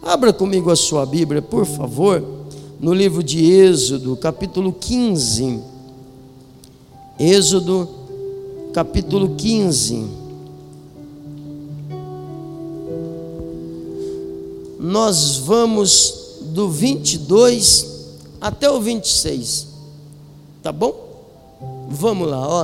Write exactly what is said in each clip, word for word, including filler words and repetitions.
Abra comigo a sua Bíblia, por favor, no livro de Êxodo, capítulo quinze. Êxodo, capítulo quinze. Nós vamos do vinte e dois até o vinte e seis, tá bom? Vamos lá, ó.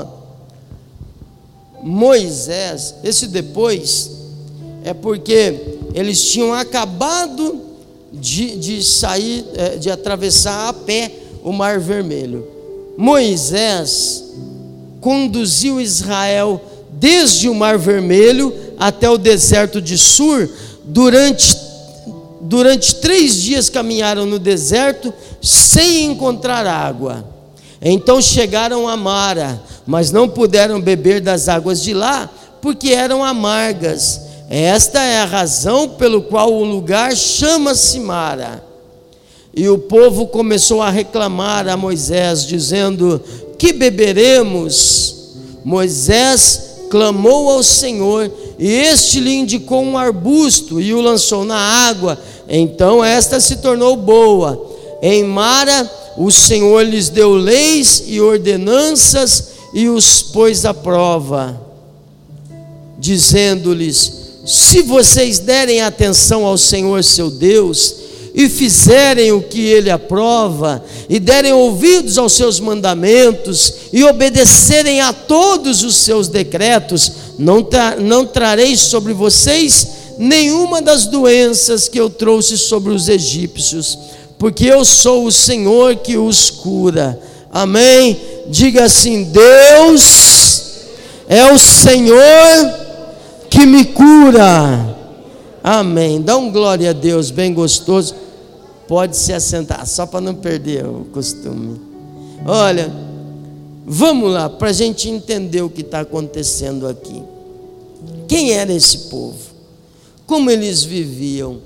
Moisés, esse depois é porque eles tinham acabado de, de sair, de atravessar a pé o Mar Vermelho. Moisés conduziu Israel desde o Mar Vermelho até o deserto de Sur. Durante, durante três dias caminharam no deserto sem encontrar água. Então chegaram a Mara, mas não puderam beber das águas de lá, porque eram amargas. Esta é a razão pelo qual o lugar chama-se Mara. E o povo começou a reclamar a Moisés, dizendo: que beberemos? Moisés clamou ao Senhor, e este lhe indicou um arbusto e o lançou na água. Então esta se tornou boa. Em Mara o Senhor lhes deu leis e ordenanças e os pôs à prova, dizendo-lhes: se vocês derem atenção ao Senhor seu Deus e fizerem o que ele aprova, e derem ouvidos aos seus mandamentos e obedecerem a todos os seus decretos, não, tra- não trarei sobre vocês nenhuma das doenças que eu trouxe sobre os egípcios, porque eu sou o Senhor que os cura. Amém? Diga assim: Deus é o Senhor que me cura. Amém. Dá um glória a Deus bem gostoso. Pode se assentar, só para não perder o costume. Olha, vamos lá, para a gente entender o que está acontecendo aqui. Quem era esse povo? Como eles viviam?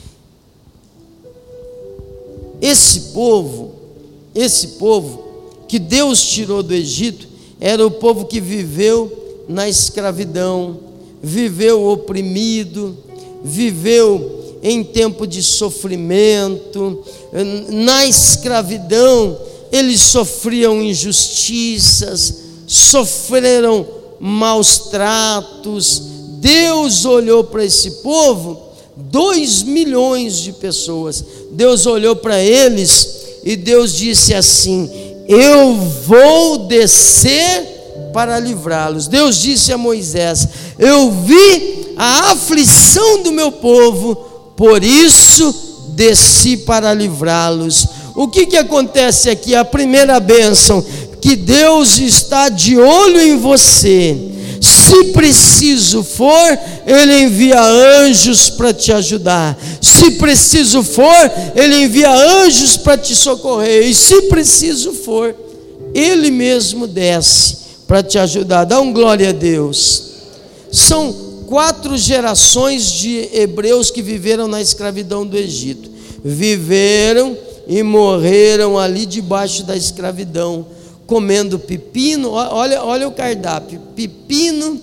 Esse povo, esse povo que Deus tirou do Egito, era o povo que viveu na escravidão, viveu oprimido, viveu em tempo de sofrimento. Na escravidão eles sofriam injustiças, sofreram maus tratos. Deus olhou para esse povo, dois milhões de pessoas. Deus olhou para eles e Deus disse assim: eu vou descer para livrá-los. Deus disse a Moisés: eu vi a aflição do meu povo, por isso desci para livrá-los. O que que acontece aqui? A primeira bênção, que Deus está de olho em você. Se preciso for, Ele envia anjos para te ajudar. Se preciso for, Ele envia anjos para te socorrer. E se preciso for, Ele mesmo desce para te ajudar. Dá um glória a Deus. São quatro gerações de hebreus que viveram na escravidão do Egito. Viveram e morreram ali debaixo da escravidão, comendo pepino. Olha, olha o cardápio: pepino,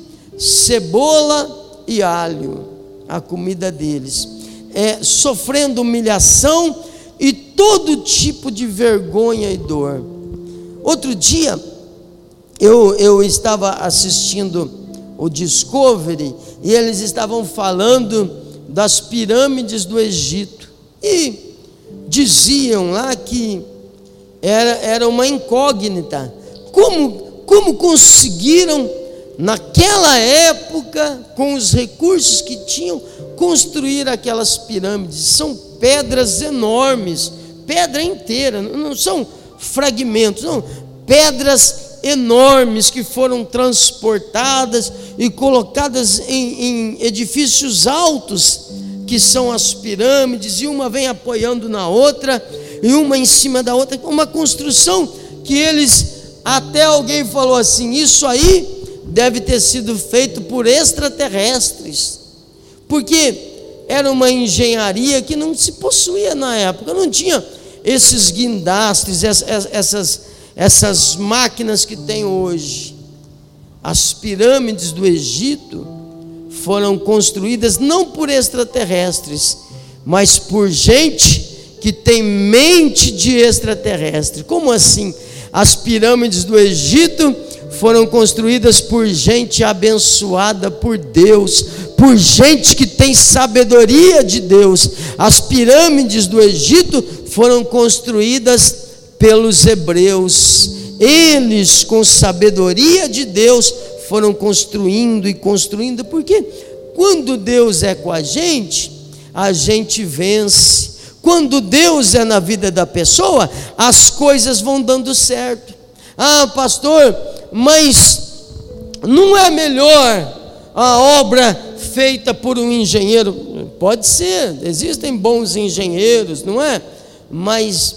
cebola e alho, a comida deles, é, sofrendo humilhação e todo tipo de vergonha e dor. Outro dia eu, eu estava assistindo o Discovery e eles estavam falando das pirâmides do Egito e diziam lá que era, era uma incógnita. Como, como conseguiram, naquela época, com os recursos que tinham, construir aquelas pirâmides? São pedras enormes, pedra inteira, não são fragmentos, não, pedras enormes que foram transportadas e colocadas em, em edifícios altos, que são as pirâmides, e uma vem apoiando na outra, e uma em cima da outra, uma construção que eles, até alguém falou assim: isso aí deve ter sido feito por extraterrestres, porque era uma engenharia que não se possuía na época, não tinha esses guindastes, essas, essas máquinas que tem hoje. As pirâmides do Egito foram construídas não por extraterrestres, mas por gente que tem mente de extraterrestre. Como assim? As pirâmides do Egito foram construídas por gente abençoada por Deus, por gente que tem sabedoria de Deus. As pirâmides do Egito foram construídas pelos hebreus. Eles, com sabedoria de Deus, foram construindo e construindo, porque quando Deus é com a gente, a gente vence. Quando Deus é na vida da pessoa, as coisas vão dando certo. Ah, pastor, mas não é melhor a obra feita por um engenheiro? Pode ser, existem bons engenheiros, não é? Mas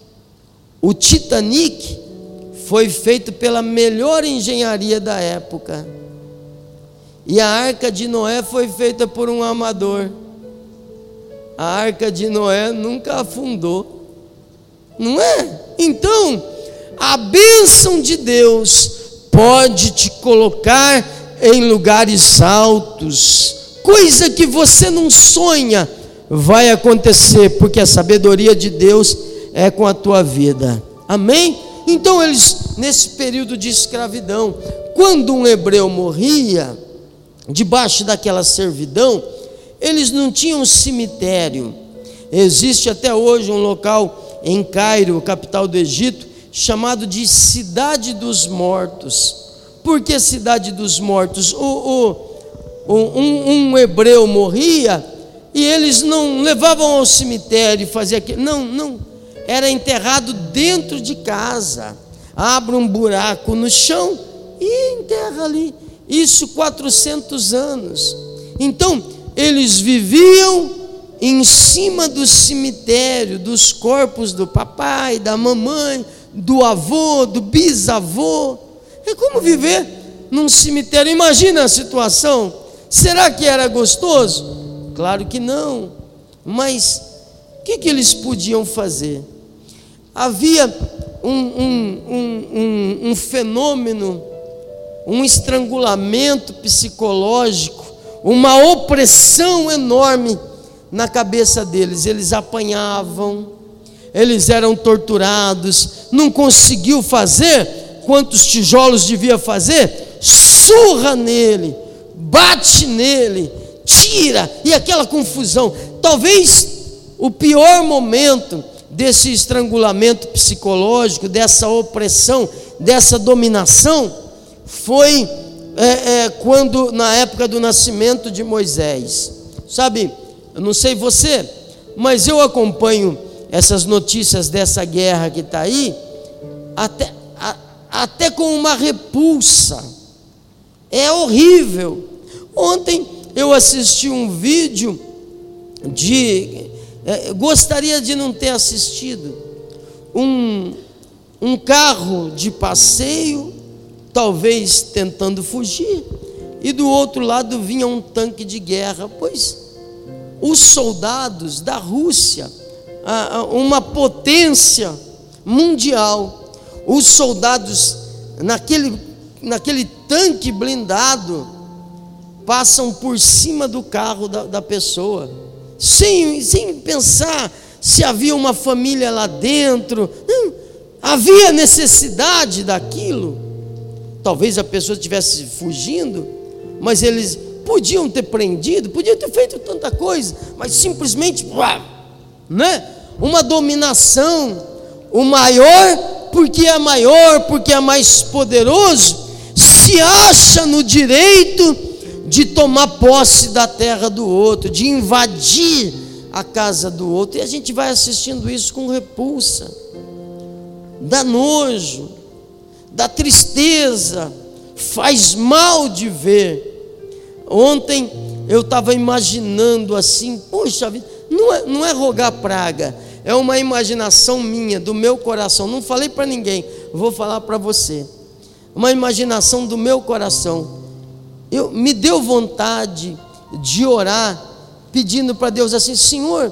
o Titanic foi feito pela melhor engenharia da época, e a Arca de Noé foi feita por um amador. A Arca de Noé nunca afundou, não é? Então, a bênção de Deus pode te colocar em lugares altos, coisa que você não sonha vai acontecer, porque a sabedoria de Deus é com a tua vida. Amém? Então eles, nesse período de escravidão, quando um hebreu morria debaixo daquela servidão, eles não tinham cemitério. Existe até hoje um local em Cairo, capital do Egito, chamado de Cidade dos Mortos. Por que Cidade dos Mortos? O, o, o, um, um hebreu morria e eles não levavam ao cemitério e faziam aquilo. Não, não. Era enterrado dentro de casa. Abre um buraco no chão e enterra ali. Isso quatrocentos anos. Então, eles viviam em cima do cemitério, dos corpos do papai, da mamãe, do avô, do bisavô. É como viver num cemitério. Imagina a situação. Será que era gostoso? Claro que não. Mas o que, que eles podiam fazer? Havia um, um, um, um, um fenômeno, um estrangulamento psicológico, uma opressão enorme na cabeça deles. Eles apanhavam, eles eram torturados, não conseguiu fazer quantos tijolos devia fazer, surra nele, bate nele, tira, e aquela confusão. Talvez o pior momento desse estrangulamento psicológico, dessa opressão, dessa dominação, foi é, é, quando, na época do nascimento de Moisés. Sabe, eu não sei você, mas eu acompanho essas notícias dessa guerra que está aí, até, a, até com uma repulsa. É horrível. Ontem eu assisti um vídeo de... É, gostaria de não ter assistido. Um, um carro de passeio, talvez tentando fugir, e do outro lado vinha um tanque de guerra. Pois os soldados da Rússia, a, a, uma potência mundial, os soldados naquele, naquele tanque blindado passam por cima do carro da, da pessoa, sem, sem pensar se havia uma família lá dentro. Não, havia necessidade daquilo. Talvez a pessoa estivesse fugindo, mas eles podiam ter prendido, podiam ter feito tanta coisa, mas simplesmente, né? Uma dominação. O maior, porque é maior, porque é mais poderoso, se acha no direito de tomar posse da terra do outro, de invadir a casa do outro. E a gente vai assistindo isso com repulsa, dá nojo, dá tristeza, faz mal de ver. Ontem eu estava imaginando assim, poxa vida, não é, não é rogar praga, é uma imaginação minha, do meu coração. Não falei para ninguém, vou falar para você. Uma imaginação do meu coração. Eu, me deu vontade de orar, pedindo para Deus assim: Senhor,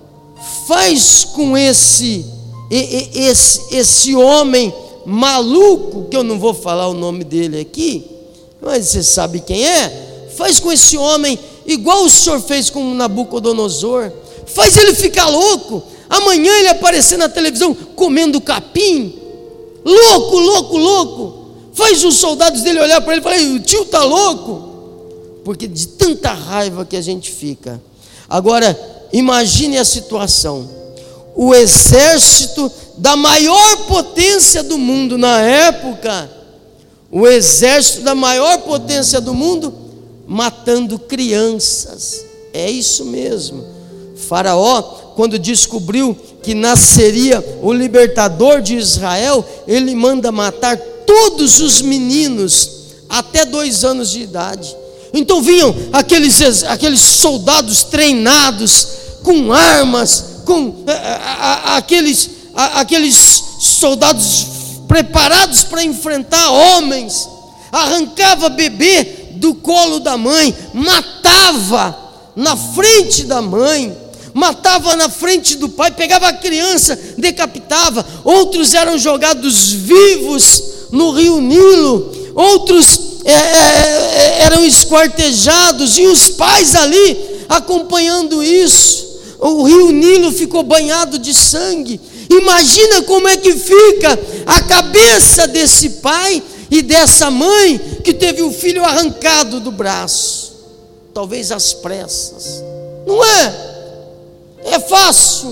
faz com esse, esse, esse homem maluco, que eu não vou falar o nome dele aqui, mas você sabe quem é, faz com esse homem igual o Senhor fez com Nabucodonosor, faz ele ficar louco. Amanhã ele aparecer na televisão comendo capim, louco, louco, louco, faz os soldados dele olhar para ele e falar: o tio está louco, porque de tanta raiva que a gente fica. Agora, imagine a situação, o exército da maior potência do mundo na época, o exército da maior potência do mundo, matando crianças. É isso mesmo. Faraó, quando descobriu que nasceria o libertador de Israel, ele manda matar todos os meninos até dois anos de idade. Então vinham aqueles, aqueles soldados treinados, com armas, com a, a, a, aqueles, a, aqueles soldados preparados para enfrentar homens, arrancava bebê do colo da mãe, matava na frente da mãe, matava na frente do pai, pegava a criança, decapitava. Outros eram jogados vivos no rio Nilo, outros é, é, eram esquartejados, e os pais ali acompanhando isso. O rio Nilo ficou banhado de sangue. Imagina como é que fica a cabeça desse pai e dessa mãe que teve o filho arrancado do braço, talvez às pressas. Não é? É fácil.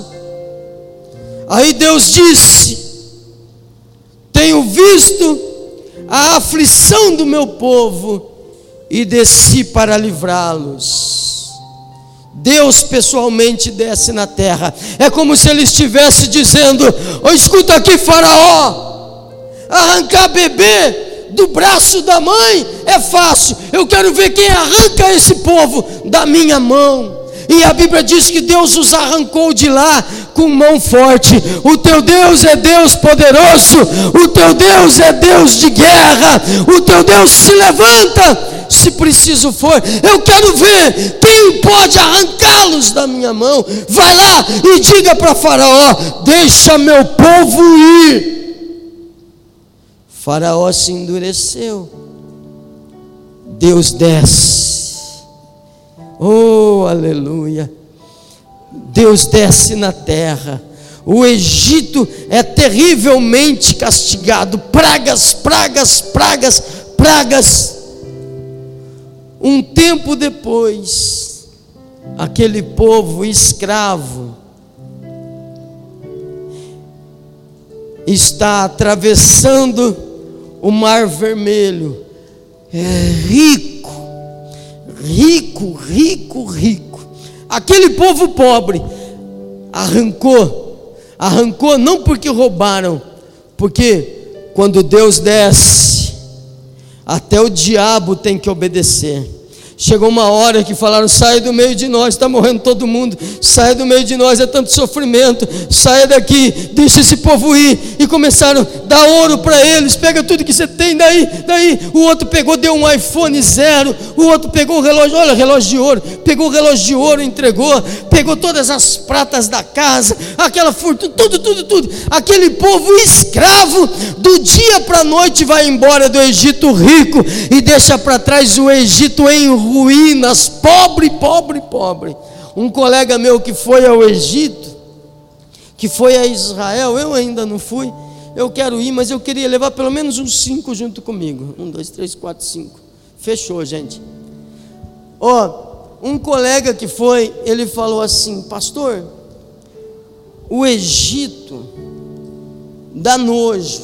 Aí Deus disse: tenho visto a aflição do meu povo e desci para livrá-los. Deus pessoalmente desce na terra. É como se ele estivesse dizendo: oh, escuta aqui, Faraó, arrancar bebê do braço da mãe é fácil, eu quero ver quem arranca esse povo da minha mão. E a Bíblia diz que Deus os arrancou de lá com mão forte. O teu Deus é Deus poderoso, o teu Deus é Deus de guerra, o teu Deus se levanta se preciso for. Eu quero ver quem pode arrancá-los da minha mão. Vai lá e diga para Faraó: deixa meu povo ir. Faraó se endureceu. Deus desce. Oh, aleluia. Deus desce na terra. O Egito é terrivelmente castigado. Pragas, pragas, pragas, pragas. Um tempo depois, aquele povo escravo está atravessando o Mar Vermelho. É rico, rico, rico, rico. Aquele povo pobre arrancou, arrancou não porque roubaram, porque quando Deus desce, até o diabo tem que obedecer. Chegou uma hora que falaram: sai do meio de nós, está morrendo todo mundo, sai do meio de nós, é tanto sofrimento, saia daqui, deixa esse povo ir. E começaram a dar ouro para eles: pega tudo que você tem, daí, daí. O outro pegou, deu um iPhone zero, o outro pegou o relógio, olha, relógio de ouro, pegou o relógio de ouro, entregou, pegou todas as pratas da casa, aquela fortuna, tudo, tudo, tudo. Aquele povo escravo, do dia para a noite vai embora do Egito rico e deixa para trás o Egito em ruínas, pobre, pobre, pobre. Um colega meu que foi ao Egito, que foi a Israel, eu ainda não fui, eu quero ir, mas eu queria levar pelo menos uns cinco junto comigo. Um, dois, três, quatro, cinco. Fechou, gente. Ó, oh, um colega que foi, ele falou assim: pastor, o Egito dá nojo.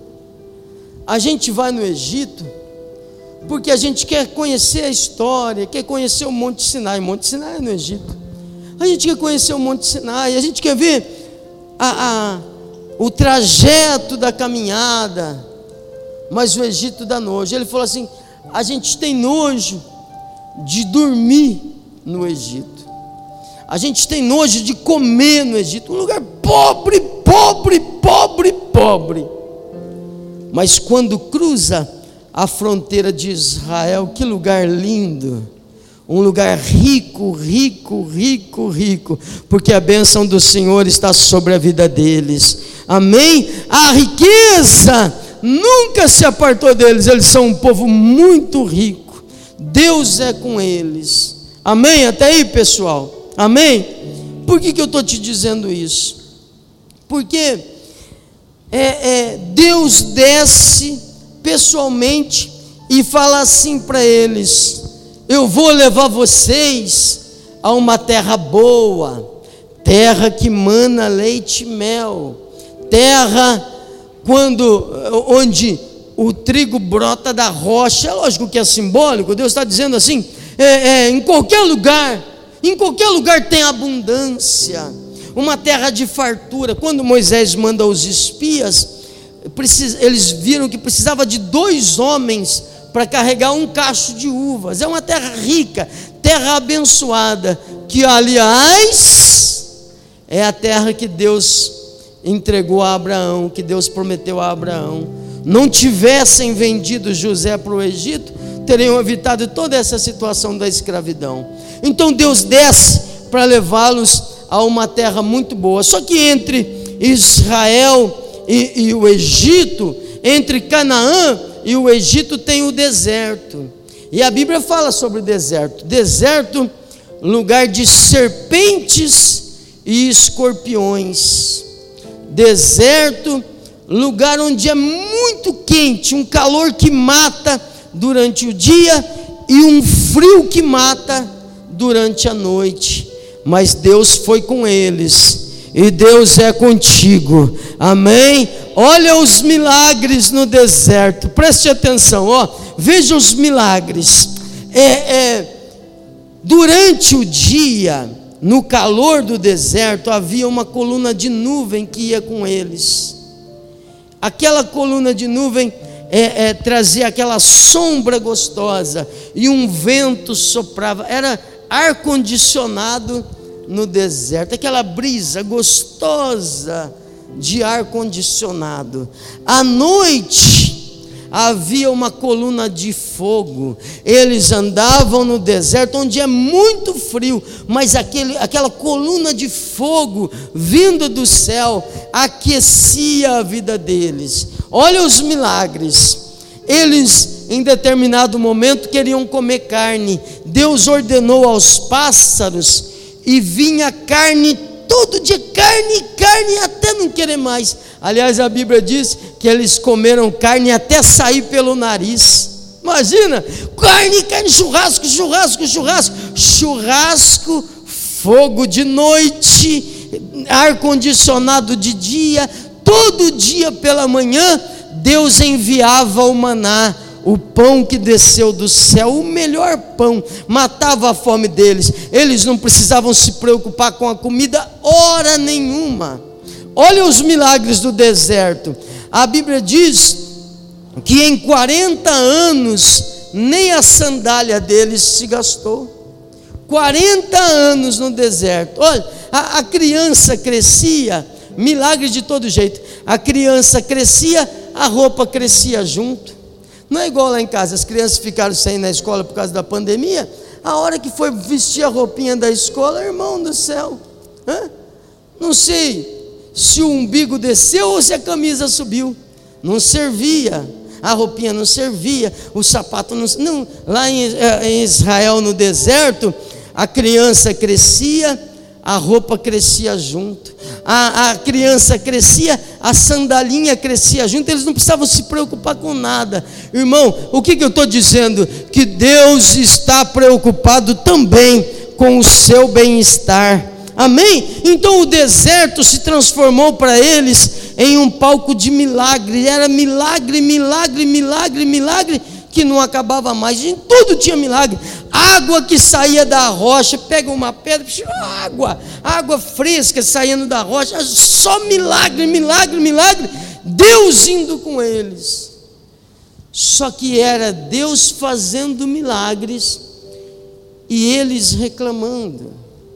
A gente vai no Egito porque a gente quer conhecer a história, quer conhecer o Monte Sinai. Monte Sinai é no Egito. A gente quer conhecer o Monte Sinai, a gente quer ver a, a, o trajeto da caminhada, mas o Egito dá nojo. Ele falou assim: a gente tem nojo de dormir no Egito, a gente tem nojo de comer no Egito, um lugar pobre, pobre, pobre, pobre. Mas quando cruza a fronteira de Israel, que lugar lindo, um lugar rico, rico, rico, rico, porque a bênção do Senhor está sobre a vida deles, amém? A riqueza nunca se apartou deles, eles são um povo muito rico, Deus é com eles, amém? Até aí, pessoal, amém? por que, que eu estou te dizendo isso? Porque é, é, Deus desce pessoalmente e fala assim para eles: eu vou levar vocês a uma terra boa, terra que mana leite e mel, terra quando, onde o trigo brota da rocha. É lógico que é simbólico. Deus está dizendo assim, é, é, em qualquer lugar, em qualquer lugar tem abundância, uma terra de fartura. Quando Moisés manda os espias, eles viram que precisava de dois homens para carregar um cacho de uvas. É uma terra rica, terra abençoada, que aliás é a terra que Deus entregou a Abraão, que Deus prometeu a Abraão. Não tivessem vendido José para o Egito, teriam evitado toda essa situação da escravidão. Então Deus desce para levá-los a uma terra muito boa. Só que entre Israel e, e o Egito, entre Canaã e o Egito, tem o deserto. E a Bíblia fala sobre o deserto. Deserto, lugar de serpentes e escorpiões. Deserto, lugar onde é muito quente, um calor que mata durante o dia e um frio que mata durante a noite. Mas Deus foi com eles e Deus é contigo, amém? Olha os milagres no deserto, preste atenção, ó, veja os milagres. É, é, durante o dia, no calor do deserto, havia uma coluna de nuvem que ia com eles. Aquela coluna de nuvem é, é, trazia aquela sombra gostosa, e um vento soprava, era ar-condicionado no deserto, aquela brisa gostosa de ar-condicionado. À noite havia uma coluna de fogo. Eles andavam no deserto onde é muito frio, mas aquele, aquela coluna de fogo vindo do céu aquecia a vida deles. Olha os milagres. Eles em determinado momento queriam comer carne. Deus ordenou aos pássaros e vinha carne todo dia, carne, carne, até não querer mais. Aliás, a Bíblia diz que eles comeram carne até sair pelo nariz. Imagina, carne, carne, churrasco, churrasco, churrasco, churrasco, fogo de noite, ar-condicionado de dia. Todo dia pela manhã, Deus enviava o maná, o pão que desceu do céu, o melhor pão, matava a fome deles. Eles não precisavam se preocupar com a comida hora nenhuma. Olha os milagres do deserto. A Bíblia diz que em quarenta anos nem a sandália deles se gastou. quarenta anos no deserto. Olha, a, a criança crescia, milagre de todo jeito. A criança crescia, a roupa crescia junto. Não é igual lá em casa, as crianças ficaram sem ir na escola por causa da pandemia. A hora que foi vestir a roupinha da escola, irmão do céu, hã? Não sei se o umbigo desceu ou se a camisa subiu. Não servia, a roupinha não servia, o sapato não, não. Lá em, em Israel, no deserto, a criança crescia, a roupa crescia junto. A, a criança crescia, a sandalinha crescia junto. Eles não precisavam se preocupar com nada. Irmão, o que, que eu estou dizendo? Que Deus está preocupado também com o seu bem-estar. Amém? Então o deserto se transformou para eles em um palco de milagre. Era milagre, milagre, milagre, milagre, que não acabava mais. Em tudo tinha milagre. Água que saía da rocha, pega uma pedra, água, água fresca saindo da rocha, só milagre, milagre, milagre. Deus indo com eles. Só que era Deus fazendo milagres e eles reclamando.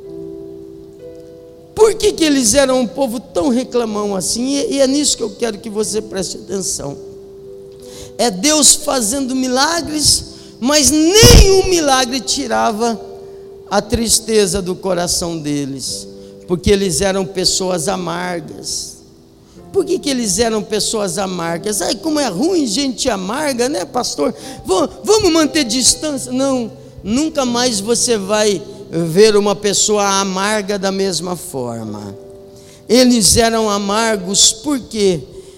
Por que que eles eram um povo tão reclamão assim? E é nisso que eu quero que você preste atenção. É Deus fazendo milagres, mas nenhum milagre tirava a tristeza do coração deles, porque eles eram pessoas amargas. Por que que eles eram pessoas amargas? Ai, como é ruim gente amarga, né, pastor? Vamos manter distância? Não, nunca mais você vai ver uma pessoa amarga da mesma forma. Eles eram amargos porque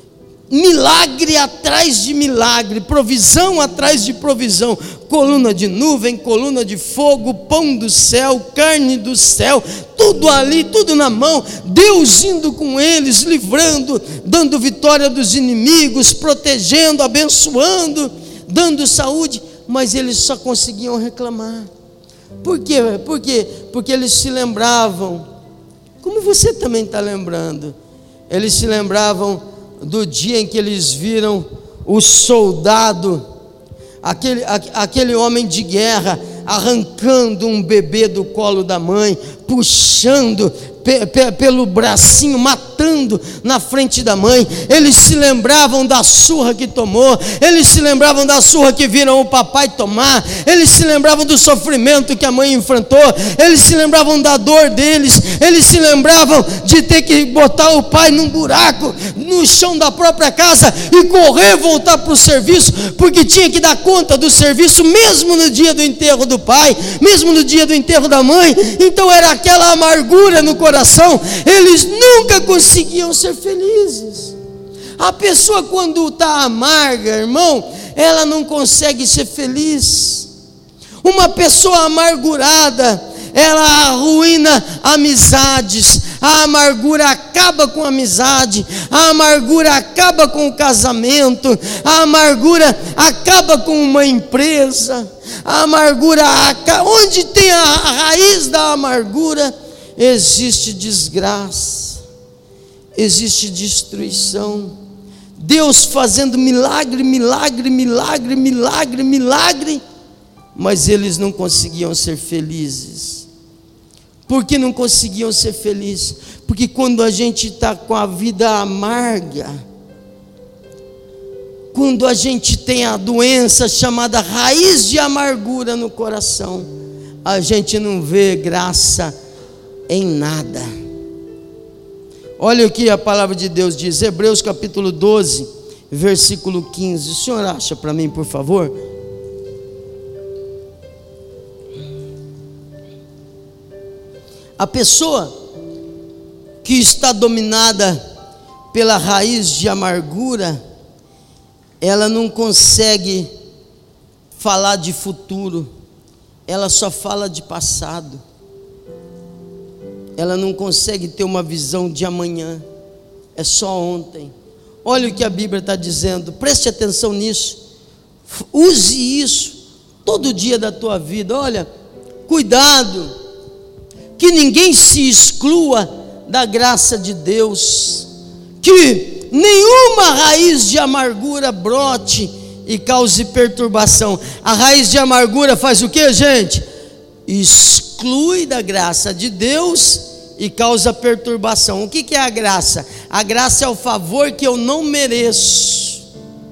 milagre atrás de milagre, provisão atrás de provisão, coluna de nuvem, coluna de fogo, pão do céu, carne do céu, tudo ali, tudo na mão, Deus indo com eles, livrando, dando vitória dos inimigos, protegendo, abençoando, dando saúde, mas eles só conseguiam reclamar. Por quê? Por quê? Porque eles se lembravam, como você também está lembrando, eles se lembravam do dia em que eles viram o soldado, aquele, aquele homem de guerra, arrancando um bebê do colo da mãe, puxando pe, pe, pelo bracinho, matando na frente da mãe. Eles se lembravam da surra que tomou, eles se lembravam da surra que viram o papai tomar, eles se lembravam do sofrimento que a mãe enfrentou, eles se lembravam da dor deles, eles se lembravam de ter que botar o pai num buraco no chão da própria casa e correr, voltar para o serviço, porque tinha que dar conta do serviço mesmo no dia do enterro do pai, mesmo no dia do enterro da mãe. Então era aquela amargura no coração, eles nunca conseguiam ser felizes. A pessoa, quando está amarga, irmão, ela não consegue ser feliz. Uma pessoa amargurada, ela arruína amizades, a amargura acaba com a amizade, a amargura acaba com o casamento, a amargura acaba com uma empresa, a amargura acaba, onde tem a raiz da amargura, existe desgraça, existe destruição. Deus fazendo milagre, milagre, milagre, milagre, milagre, mas eles não conseguiam ser felizes. Por que não conseguiam ser felizes? Porque quando a gente está com a vida amarga, quando a gente tem a doença chamada raiz de amargura no coração, a gente não vê graça em nada. Olha o que a palavra de Deus diz, Hebreus capítulo doze, versículo quinze. O senhor acha para mim, por favor? A pessoa que está dominada pela raiz de amargura, ela não consegue falar de futuro, ela só fala de passado. Ela não consegue ter uma visão de amanhã, é só ontem. Olha o que a Bíblia está dizendo, preste atenção nisso, use isso todo dia da tua vida. Olha, cuidado, que ninguém se exclua da graça de Deus, que nenhuma raiz de amargura brote e cause perturbação. A raiz de amargura faz o que, gente? Exclui da graça de Deus e causa perturbação. O que que é a graça? A graça é o favor que eu não mereço.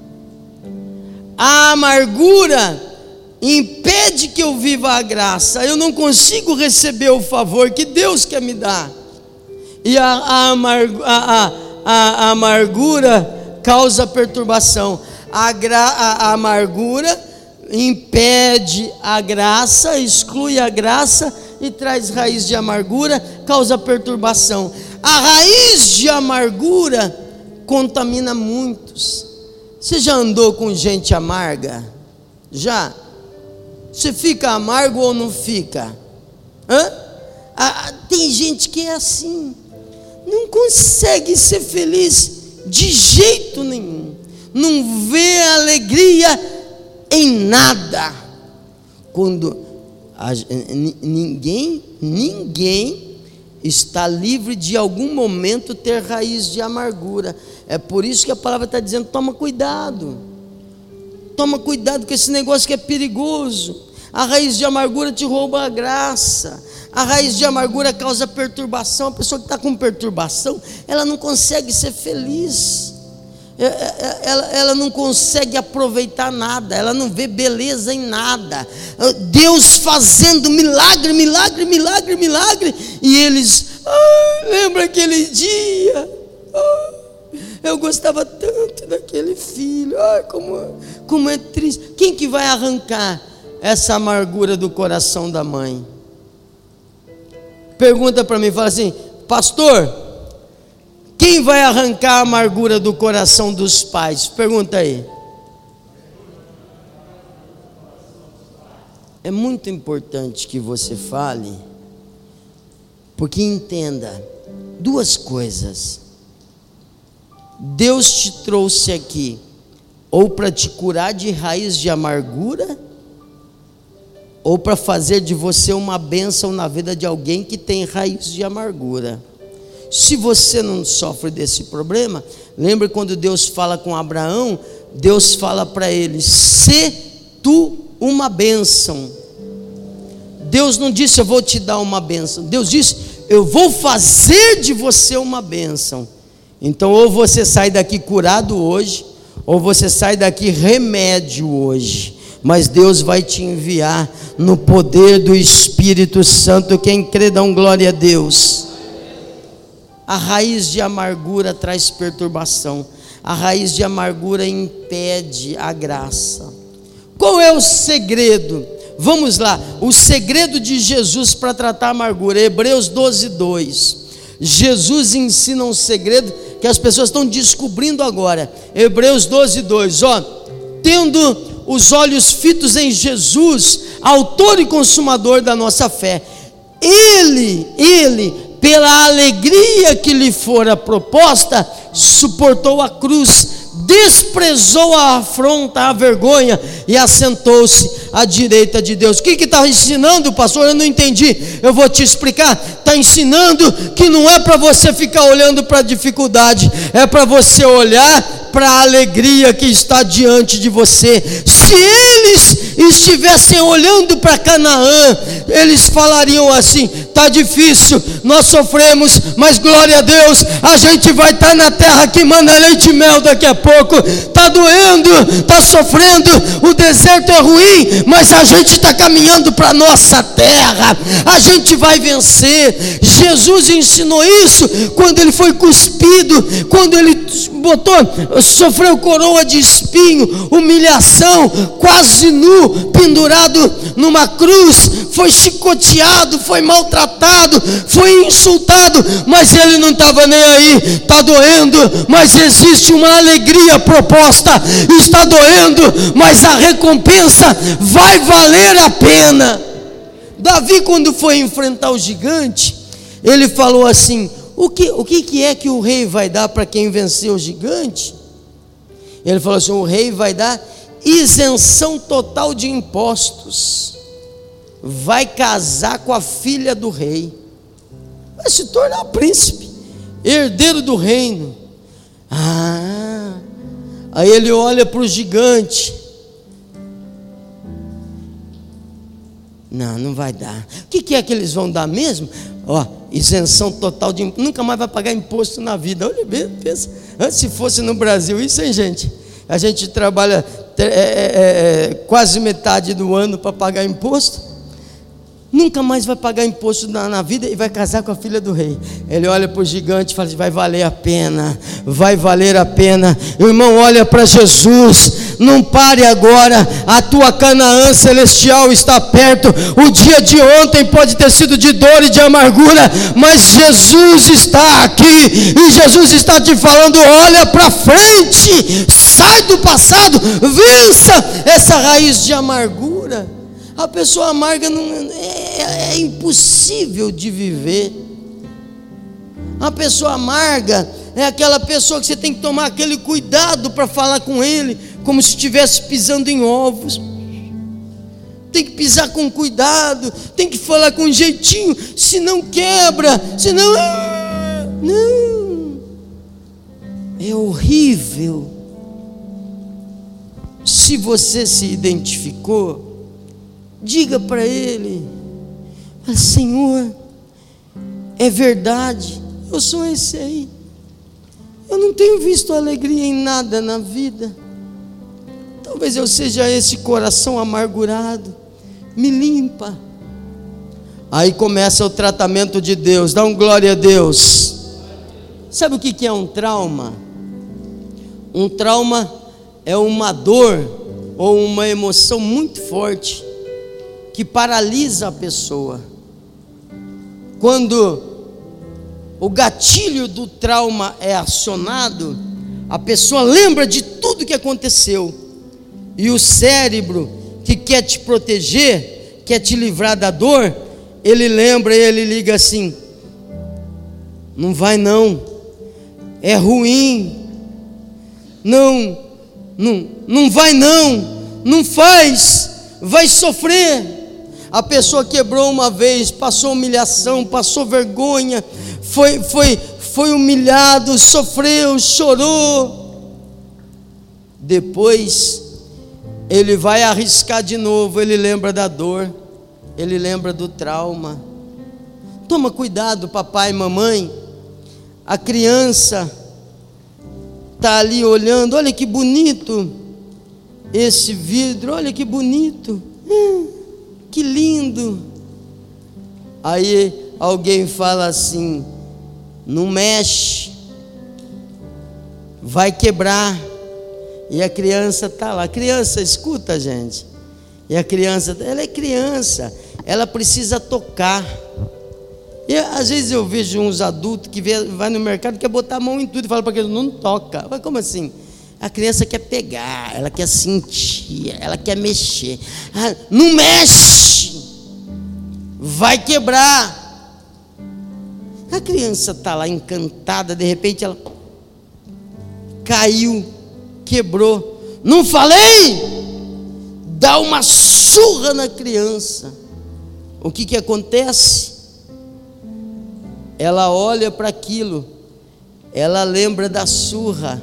A amargura impede que eu viva a graça, eu não consigo receber o favor que Deus quer me dar, e a, a, amargu, a, a, a amargura causa perturbação. A, gra, a, a amargura impede a graça, exclui a graça e traz raiz de amargura, causa perturbação. A raiz de amargura contamina muitos. Você já andou com gente amarga? Já? Você fica amargo ou não fica? Hã? Ah, tem gente que é assim, não consegue ser feliz de jeito nenhum, não vê alegria em nada. Quando a, ninguém, ninguém está livre de algum momento ter raiz de amargura. É por isso que a palavra está dizendo: toma cuidado, toma cuidado com esse negócio que é perigoso. A raiz de amargura te rouba a graça, a raiz de amargura causa perturbação. A pessoa que está com perturbação, ela não consegue ser feliz, ela, ela não consegue aproveitar nada, ela não vê beleza em nada. Deus fazendo milagre, milagre, milagre, milagre, e eles, ah, lembra aquele dia, ah, eu gostava tanto daquele filho, ah, como, como é triste. Quem que vai arrancar essa amargura do coração da mãe? pergunta para mim, fala assim: pastor, quem vai arrancar a amargura do coração dos pais? Pergunta aí. É muito importante que você fale, porque entenda duas coisas. Deus te trouxe aqui ou para te curar de raiz de amargura, ou para fazer de você uma bênção na vida de alguém que tem raiz de amargura. Se você não sofre desse problema, lembre quando Deus fala com Abraão, Deus fala para ele: sê tu uma bênção. Deus não disse eu vou te dar uma bênção, Deus disse eu vou fazer de você uma bênção. Então ou você sai daqui curado hoje, ou você sai daqui remédio hoje, mas Deus vai te enviar no poder do Espírito Santo. Quem crê, dá um glória a Deus. A raiz de amargura traz perturbação, a raiz de amargura impede a graça. Qual é o segredo? Vamos lá, o segredo de Jesus para tratar a amargura, Hebreus doze, dois. Jesus ensina um segredo que as pessoas estão descobrindo agora. Hebreus doze, dois, ó, tendo os olhos fitos em Jesus, autor e consumador da nossa fé, Ele, Ele, pela alegria que lhe fora proposta, suportou a cruz, desprezou a afronta, a vergonha, e assentou-se à direita de Deus. O que está ensinando, pastor? Eu não entendi, eu vou te explicar. Está ensinando que não é para você ficar olhando para a dificuldade, é para você olhar para a alegria que está diante de você. Se eles estivessem olhando para Canaã, eles falariam assim: está difícil, nós sofremos, mas glória a Deus, a gente vai estar na terra que manda leite e mel daqui a pouco. Está doendo, está sofrendo, o deserto é ruim, mas a gente está caminhando para a nossa terra, a gente vai vencer. Jesus ensinou isso quando ele foi cuspido, quando ele botou, sofreu coroa de espinho, humilhação, quase nu, pendurado numa cruz, foi chicoteado, foi maltratado, foi insultado, mas ele não estava nem aí. Está doendo, mas existe uma alegria proposta. Está doendo, mas a recompensa vai valer a pena. Davi, quando foi enfrentar o gigante, ele falou assim: o que, o que, que é que o rei vai dar para quem venceu o gigante? Ele falou assim: o rei vai dar isenção total de impostos, vai casar com a filha do rei, vai se tornar príncipe, herdeiro do reino. Ah, aí ele olha para o gigante: não, não vai dar. O que, que é que eles vão dar mesmo? Ó, isenção total de, nunca mais vai pagar imposto na vida. Olha bem, pensa, antes se fosse no Brasil isso, hein, gente? A gente trabalha é, é, é, quase metade do ano para pagar imposto. Nunca mais vai pagar imposto na, na vida e vai casar com a filha do rei. Ele olha para o gigante e fala assim: vai valer a pena, vai valer a pena. Irmão, olha para Jesus, não pare agora, a tua Canaã celestial está perto. O dia de ontem pode ter sido de dor e de amargura, mas Jesus está aqui, e Jesus está te falando: olha para frente, sai do passado, vença essa raiz de amargura. A pessoa amarga não, é, é impossível de viver. A pessoa amarga é aquela pessoa que você tem que tomar aquele cuidado para falar com ele, como se estivesse pisando em ovos. Tem que pisar com cuidado, tem que falar com jeitinho, senão quebra, senão... Não, é horrível. Se você se identificou, diga para ele: Senhor, é verdade, eu sou esse aí, eu não tenho visto alegria em nada na vida, talvez eu seja esse coração amargurado, me limpa. Aí começa o tratamento de Deus. Dá um glória a Deus. Sabe o que é um trauma? Um trauma é uma dor ou uma emoção muito forte que paralisa a pessoa. quando o gatilho do trauma é acionado, a pessoa lembra de tudo que aconteceu, e o cérebro, que quer te proteger, quer te livrar da dor, ele lembra e ele liga assim: não vai não, é ruim, não, não, não vai não, não faz, vai sofrer. A pessoa quebrou uma vez, passou humilhação, passou vergonha, foi, foi, foi humilhado, sofreu, chorou. Depois ele vai arriscar de novo, ele lembra da dor, ele lembra do trauma. Toma cuidado, papai e mamãe. A criança está ali olhando, olha que bonito esse vidro, olha que bonito, hum, que lindo. Aí alguém fala assim: não mexe, vai quebrar. E a criança está lá. A criança escuta, gente. E a criança, ela é criança, ela precisa tocar. E às vezes eu vejo uns adultos que vê, vai no mercado, quer botar a mão em tudo e fala para aquele: não toca. Mas como assim? A criança quer pegar, ela quer sentir, ela quer mexer. Ah, não mexe, vai quebrar. A criança está lá encantada, de repente ela caiu, quebrou. Não falei? Dá uma surra na criança. O que que acontece? Ela olha para aquilo, ela lembra da surra.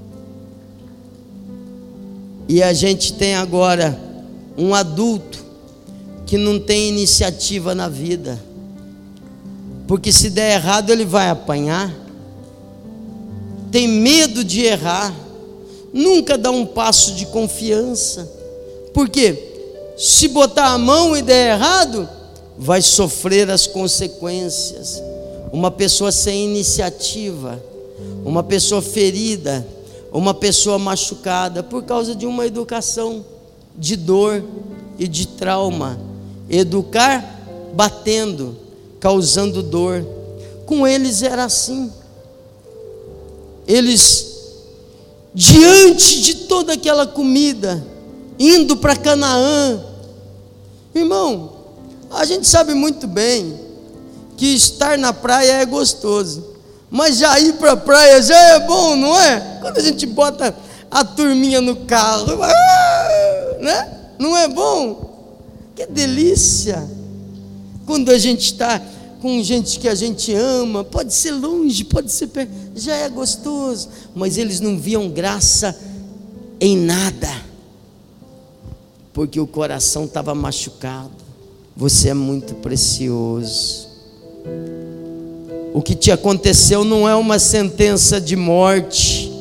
E a gente tem agora um adulto que não tem iniciativa na vida, porque se der errado ele vai apanhar, tem medo de errar, nunca dá um passo de confiança, porque se botar a mão e der errado, vai sofrer as consequências. Uma pessoa sem iniciativa, uma pessoa ferida, uma pessoa machucada por causa de uma educação de dor e de trauma. Educar batendo, causando dor. Com eles era assim. Eles, diante de toda aquela comida, indo para Canaã, irmão, a gente sabe muito bem que estar na praia é gostoso, mas já ir para a praia já é bom, não é? Quando a gente bota a turminha no carro, né? Não é bom? Que delícia! Quando a gente está com gente que a gente ama, pode ser longe, pode ser perto, já é gostoso, mas eles não viam graça em nada, porque o coração estava machucado. Você é muito precioso. O que te aconteceu não é uma sentença de morte.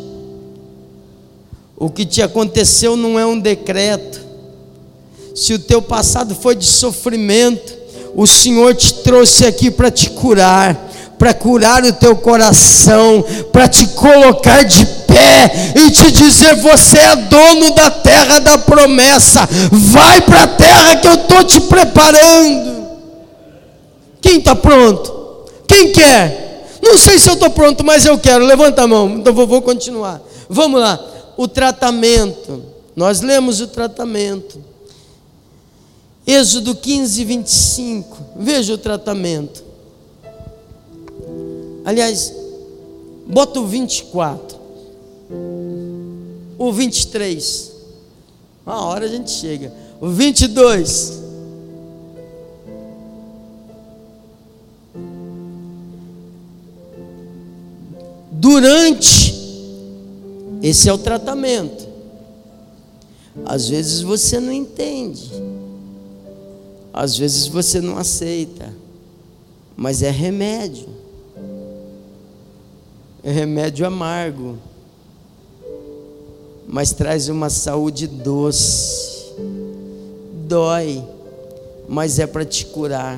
O que te aconteceu não é um decreto. Se o teu passado foi de sofrimento, o Senhor te trouxe aqui para te curar, para curar o teu coração, para te colocar de pé e te dizer: você é dono da terra da promessa, vai para a terra que eu estou te preparando. Quem está pronto? Quem quer? Não sei se eu estou pronto, mas eu quero. Levanta a mão, então vou, vou continuar. Vamos lá. O tratamento, nós lemos o tratamento, Êxodo quinze, vinte e cinco, veja o tratamento. Aliás, bota o vinte e quatro, o vinte e três, uma hora a gente chega, o vinte e dois, durante, esse é o tratamento. Às vezes você não entende, às vezes você não aceita, mas é remédio, é remédio amargo, mas traz uma saúde doce, dói, mas é para te curar.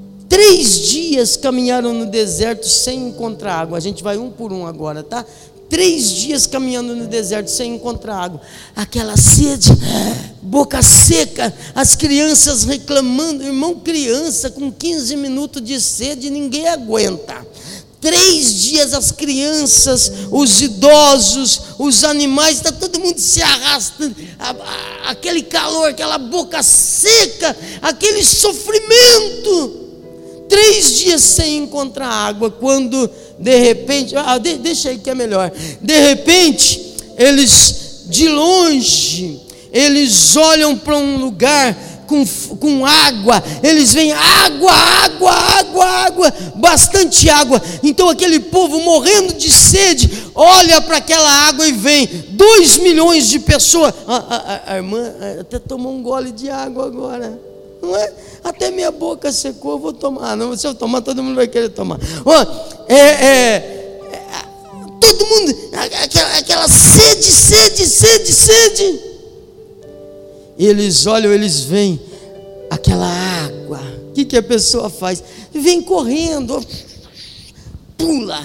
Três dias caminharam no deserto sem encontrar água. A gente vai um por um agora, tá? três dias caminhando no deserto sem encontrar água, aquela sede, boca seca, as crianças reclamando. Irmão, criança com quinze minutos de sede, ninguém aguenta. Três dias as crianças, os idosos, os animais, está todo mundo se arrastando, aquele calor, aquela boca seca, aquele sofrimento. Três dias sem encontrar água, quando de repente, ah, de, deixa aí que é melhor, de repente, eles de longe, eles olham para um lugar com, com água, eles veem água, água, água, água, bastante água. Então aquele povo morrendo de sede, olha para aquela água e vem dois milhões de pessoas. A, a, a irmã até tomou um gole de água agora, não é? Até minha boca secou, eu vou tomar. Não, se eu tomar, todo mundo vai querer tomar. Oh, é, é, é, todo mundo, aquela, aquela sede, sede, sede, sede. Eles olham, eles veem aquela água. O que, que a pessoa faz? Vem correndo, pula,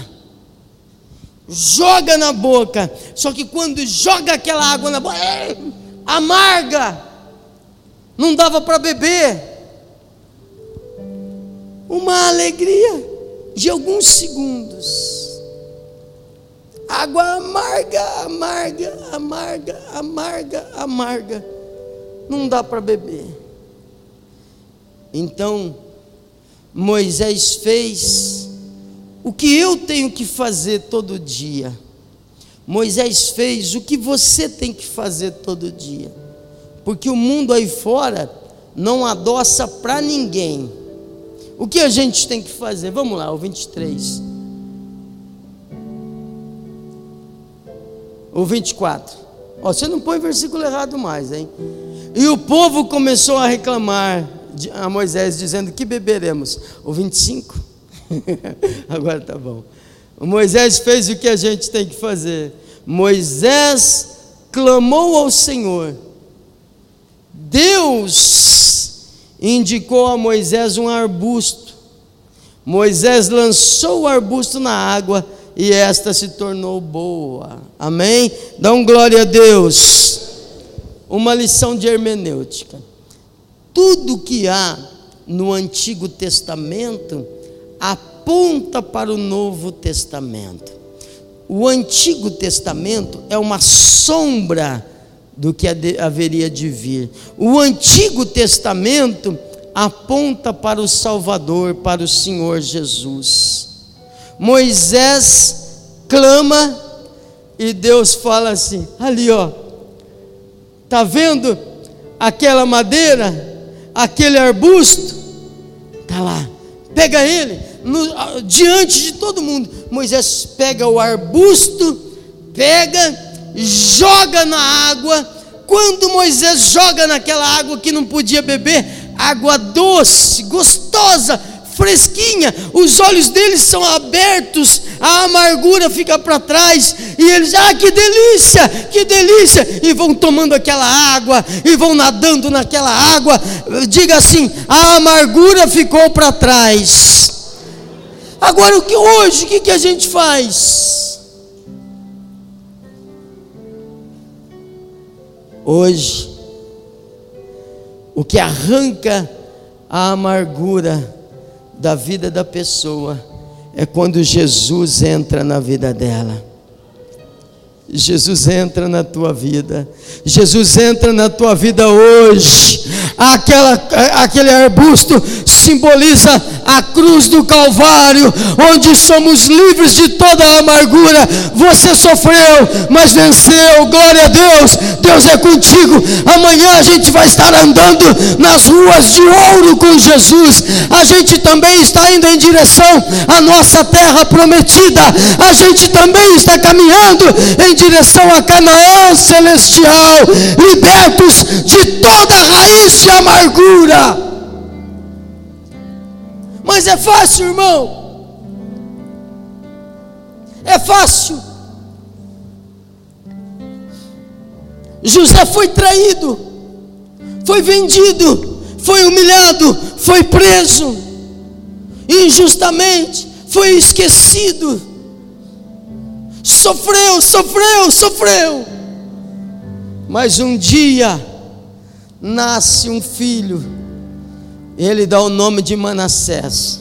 joga na boca. Só que quando joga aquela água na boca, é, amarga, não dava para beber. Uma alegria de alguns segundos. Água amarga, amarga, amarga, amarga, amarga. Não dá para beber. Então, Moisés fez o que eu tenho que fazer todo dia. Moisés fez o que você tem que fazer todo dia. Porque o mundo aí fora não adoça para ninguém. O que a gente tem que fazer? Vamos lá, o vinte e três. O vinte e quatro. Ó, você não põe versículo errado mais, hein? E o povo começou a reclamar a Moisés, dizendo: que beberemos? O vinte e cinco. Agora tá bom. O Moisés fez o que a gente tem que fazer. Moisés clamou ao Senhor. Deus indicou a Moisés um arbusto. Moisés lançou o arbusto na água e esta se tornou boa. Amém? Dá um glória a Deus. Uma lição de hermenêutica. Tudo que há no Antigo Testamento aponta para o Novo Testamento. O Antigo Testamento é uma sombra do que haveria de vir. O Antigo Testamento aponta para o Salvador, para o Senhor Jesus. Moisés clama e Deus fala assim: ali ó, tá vendo aquela madeira, aquele arbusto? Tá lá, pega ele, no, diante de todo mundo. Moisés pega o arbusto, pega, joga na água. Quando Moisés joga naquela água que não podia beber, água doce, gostosa, fresquinha, os olhos deles são abertos, a amargura fica para trás, e eles, ah, que delícia, que delícia, e vão tomando aquela água, e vão nadando naquela água. Diga assim: a amargura ficou para trás. Agora, o que hoje, o que, que a gente faz? Hoje, o que arranca a amargura da vida da pessoa é quando Jesus entra na vida dela. Jesus entra na tua vida. Jesus entra na tua vida hoje. Aquela, aquele arbusto simboliza a cruz do Calvário, onde somos livres de toda a amargura. Você sofreu, mas venceu. Glória a Deus. Deus é contigo. Amanhã a gente vai estar andando nas ruas de ouro com Jesus. A gente também está indo em direção à nossa terra prometida. A gente também está caminhando em direção a Canaã celestial, libertos de toda raiz de amargura. Mas é fácil, irmão? É fácil. José foi traído, foi vendido, foi humilhado, foi preso injustamente, foi esquecido. sofreu, sofreu, sofreu. Mas um dia nasce um filho, ele dá o nome de Manassés.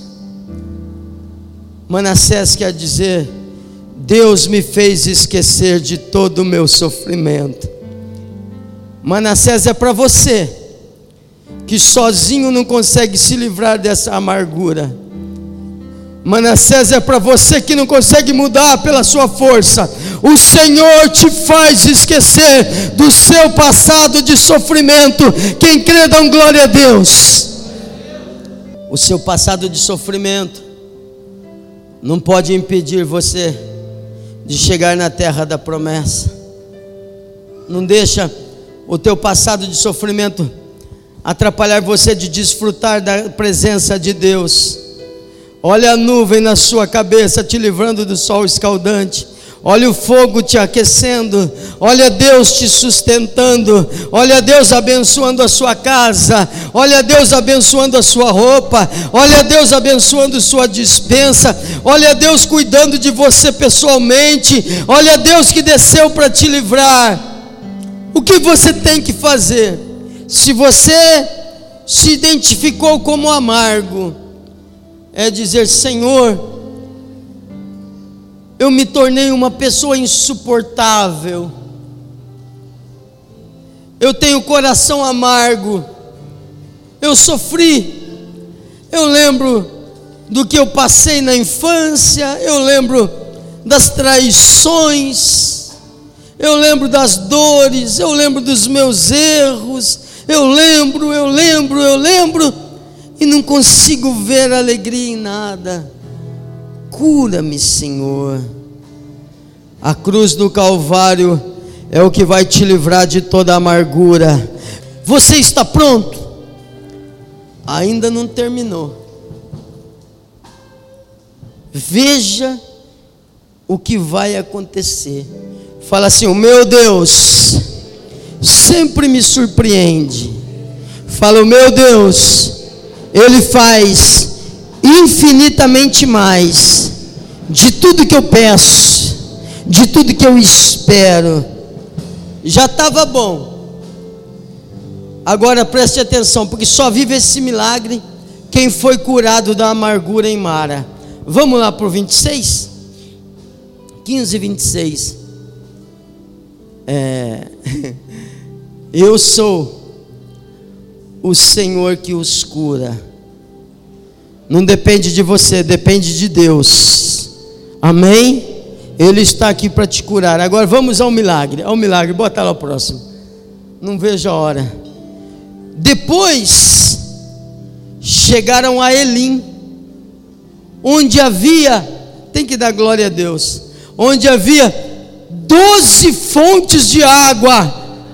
Manassés quer dizer: Deus me fez esquecer de todo o meu sofrimento. Manassés é para você que sozinho não consegue se livrar dessa amargura. Manassés é para você que não consegue mudar pela sua força. O Senhor te faz esquecer do seu passado de sofrimento. Quem crê, dá um glória a Deus. O seu passado de sofrimento não pode impedir você de chegar na terra da promessa. Não deixa o teu passado de sofrimento atrapalhar você de desfrutar da presença de Deus. Olha a nuvem na sua cabeça te livrando do sol escaldante. Olha o fogo te aquecendo. Olha Deus te sustentando. Olha Deus abençoando a sua casa. Olha Deus abençoando a sua roupa. Olha Deus abençoando sua despensa. Olha Deus cuidando de você pessoalmente. Olha Deus que desceu para te livrar. O que você tem que fazer? Se você se identificou como amargo, é dizer: Senhor, eu me tornei uma pessoa insuportável, eu tenho coração amargo, eu sofri, eu lembro do que eu passei na infância, eu lembro das traições, eu lembro das dores, eu lembro dos meus erros, eu lembro, eu lembro, eu lembro, e não consigo ver alegria em nada. Cura-me, Senhor. A cruz do Calvário é o que vai te livrar de toda a amargura. Você está pronto? Ainda não terminou. Veja o que vai acontecer. Fala assim: o meu Deus sempre me surpreende. Fala: o meu Deus, Ele faz infinitamente mais de tudo que eu peço, de tudo que eu espero. Já estava bom, agora preste atenção, porque só vive esse milagre quem foi curado da amargura em Mara. Vamos lá para o vinte e seis, quinze, vinte e seis. É, eu sou o Senhor que os cura. Não depende de você, depende de Deus. Amém? Ele está aqui para te curar. Agora vamos ao milagre. Ao milagre, bota lá o próximo. Não vejo a hora. Depois chegaram a Elim, onde havia, tem que dar glória a Deus, onde havia doze fontes de água,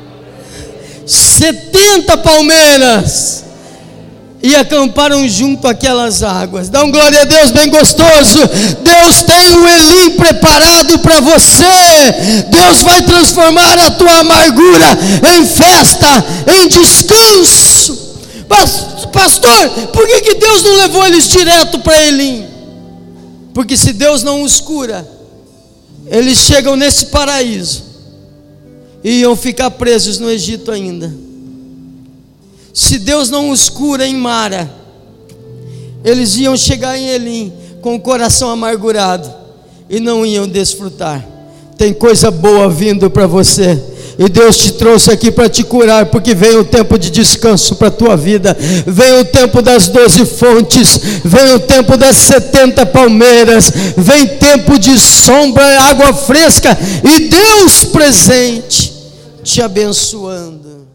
setenta palmeiras, e acamparam junto àquelas águas. Dá um glória a Deus bem gostoso. Deus tem um Elim preparado para você. Deus vai transformar a tua amargura em festa, em descanso. Pastor, por que, que Deus não levou eles direto para Elim? Porque se Deus não os cura, eles chegam nesse paraíso e iam ficar presos no Egito ainda. Se Deus não os cura em Mara, eles iam chegar em Elim com o coração amargurado e não iam desfrutar. Tem coisa boa vindo para você, e Deus te trouxe aqui para te curar, porque vem o tempo de descanso para a tua vida, vem o tempo das doze fontes, vem o tempo das setenta palmeiras, vem tempo de sombra, água fresca, e Deus presente te abençoando.